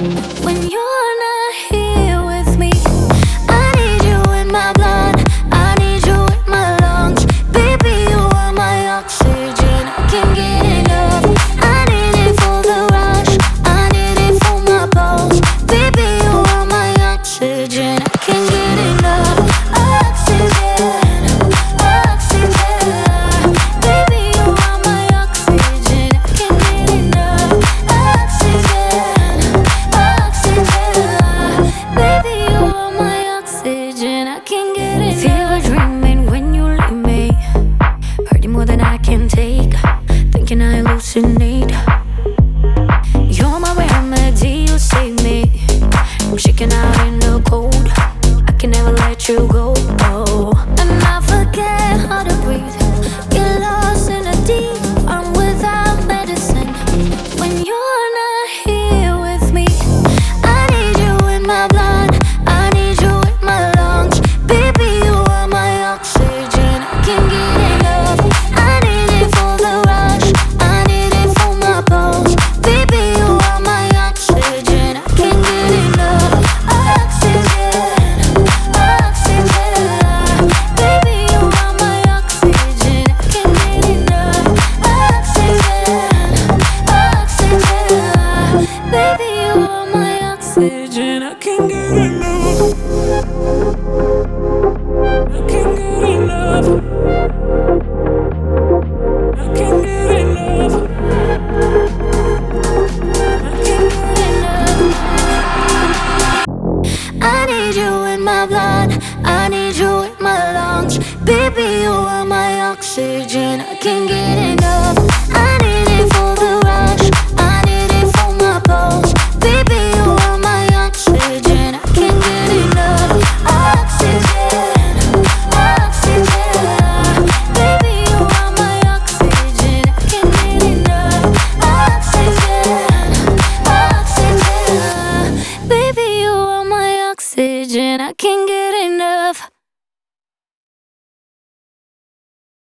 When you're not here with me, I need you in my blood, I need you in my lungs. Baby, you are my oxygen, I can't get enough. I need it for the rush, I need it for my pulse. Baby, you are my oxygen, I can't get enough. Oxygen, oxygen. Baby, you are my oxygen, I can't get enough. Oxygen, oxygen. Baby, you are my oxygen, I can't get enough. Fever dreaming when you leave me, hurting more than I can take, thinking I hallucinate. You're my remedy, you save me. I'm shaking out in the cold, I can never let you go. And I forget how to breathe, get lost in the deep, I'm without medicine. When you're not here with me, I need you in my blood, I need you in my lungs. Baby, you are my oxygen, I can't get enough. I need it for the rush, I need it for my pulse. Baby, you are my oxygen, I can't get enough. Oxygen, oxygen. Baby, you are my oxygen, I can't get enough. Oxygen, oxygen. Baby, you are my oxygen, I can't get enough.